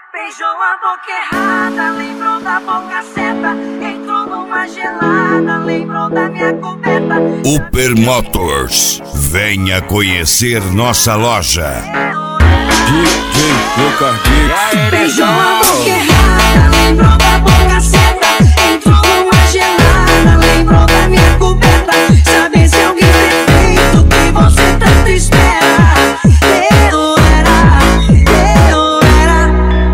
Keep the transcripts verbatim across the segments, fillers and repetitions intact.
Beijou a boca errada, lembrou da boca certa. Entrou numa gelada, lembrou da minha coberta. Upper Motors, venha conhecer nossa loja. D J Lucas Beats. Beijou a boca errada, lembrou da boca certa. Entrou numa gelada, lembrou da minha coberta. Sabe se alguém perfeito que você tanto espera. Eu era, eu era.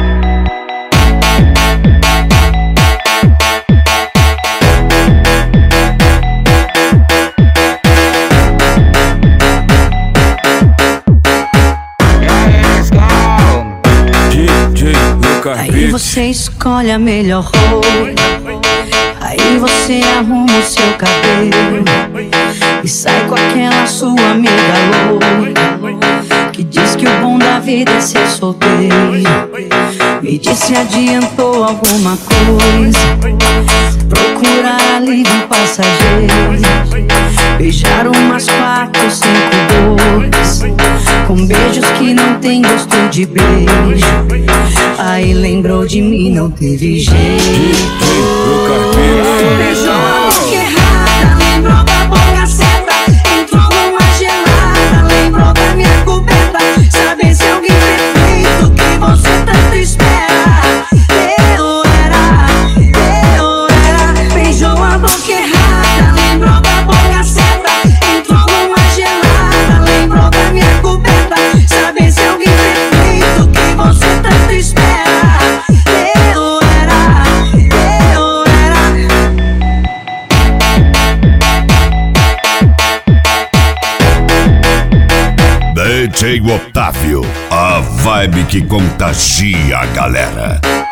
D J Lucas Aí Beats. você escolhe a melhor roupa, aí você arruma o seu cabelo e sai com aquela sua amiga louca que diz que o bom da vida é ser solteiro. Me diz se adiantou alguma coisa, procurar alívio passageiro, beijar umas quatro, cinco bocas, com beijos que não tem gosto de beijo. Aí lembrou de mim, não teve jeito. Lucas Beats. Beijou a boca errada, lembrou da boca certa. Entrou numa gelada, lembrou da minha coberta. Sabe se alguém perfeito que você tanto espera. Eu era, eu era. Beijou a boca errada, lembrou da boca certa. Entrou numa gelada, lembrou da minha coberta. Sabe se alguém perfeito que você tanto espera. Eu era, eu era. D J Otávio, a vibe que contagia a galera.